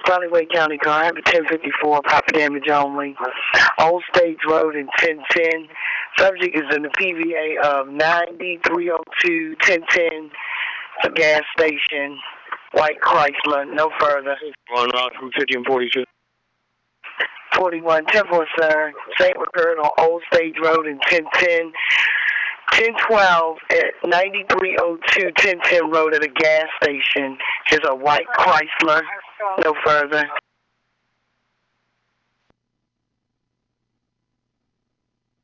Valley Wade County car, I have a 1054, property damage only. Old Stage Road in 1010. Subject is in the PVA of 9302 1010. It's a gas station. White Chrysler, no further. Going out from 50 and 42. 41, 10-4, sir. Same occurred on Old Stage Road in 1010. 1012 at 9302 1010 Road at a gas station. Is a white Chrysler, no further.